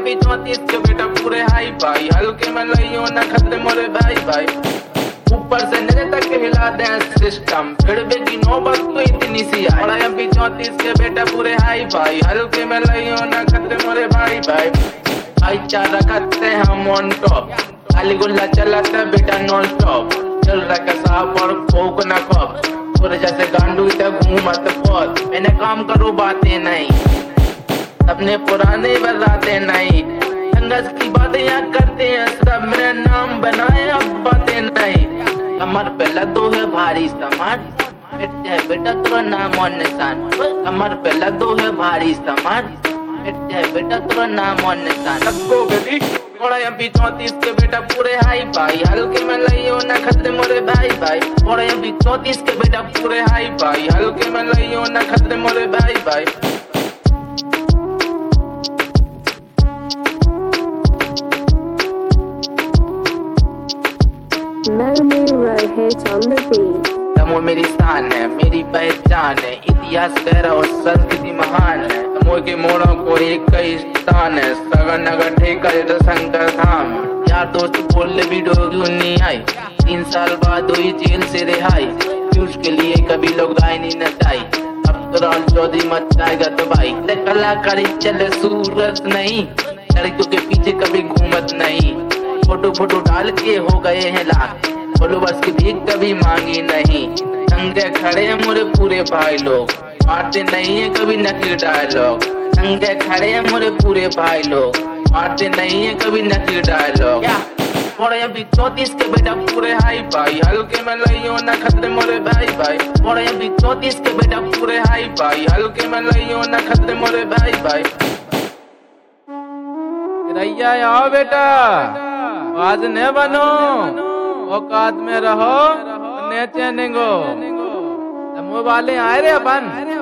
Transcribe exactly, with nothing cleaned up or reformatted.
M P चौंतीस के बेटा पूरे हाई फाई, हल्के में लइयो ना खतरे मोरे भाई भाई। ऊपर से नीचे तक हिला दे सिस्टम, फिर भी की नौबत तो इतनी सी आई। बड़ा एम पी चौंतीस के बेटा पूरे हाई फाई, हल्के में लइयो ना खतरे मोरे भाई भाई। भाईचारा रखते हम ऑन टॉप, खाली गुल्ला चलाते बेटा नॉन स्टॉप। चल रहा साफ और कोक ना कप, पूरे जैसे गांडू तक घूमत पौध। मैंने काम करो बातें नहीं, अपने पुराने बताते नहीं। संघर्ष की बातें यहाँ करते हैं सब, मेरा नाम बनाए अब बातें नहीं। कमर पे लदो है भारी सामान, मिट जाए बेटा तेरा नाम और निशान। कमर पे लदो है भारी सामान, मिट जाए बेटा तेरा नाम और निशान। सबको बेटी बड़ा एम पी चौंतीस के बेटा पूरे हाई फाई, हल्के में लइयो ना खतरे मोरे भाई भाई। बड़ा एम पी चौंतीस के बेटा पूरे हाई फाई, हल्के में लइयो ना खतरे मोरे भाई भाई। तमो मेरी शान है, मेरी पहचान है, इतिहास गहरा और संस्कृति महान है। तमो के मोड़ों को एक कई स्थान है, सगन नगर ठेकर शंकर धाम। यार दोस्त बोलने भी डोगी नहीं आई, तीन साल बाद हुई जेल से रिहाई। फ्यूज के लिए कभी लोग गाय नहीं नचाई, अब तो राहुल चौधरी मच जाएगा तो भाई। कलाकारी चले सूरत नहीं, लड़कियों के पीछे कभी घूमत नहीं। फोटो फोटो डाल के हो गए हैं लाख, फॉलोवर्स की भीख कभी मांगी नहीं। संगे खड़े हैं मोरे पूरे भाई लोग, मारते नहीं है कभी नकली डायलॉग। संगे खड़े हैं मोरे पूरे भाई लोग, मारते नहीं है कभी नकली डायलॉग। बड़ा एम पी चौंतीस के बेटा पूरे हाई फाई, हल्के में लइयो ना खतरे मोरे भाई भाई। बड़ा एम पी चौंतीस के बेटा पूरे हाई फाई, हल्के में लइयो ना खतरे मोरे भाई भाई। रैया आओ बेटा, आज न बनो, औकात में रहो, नेचे निगो। तमो वाले आए रे अपन।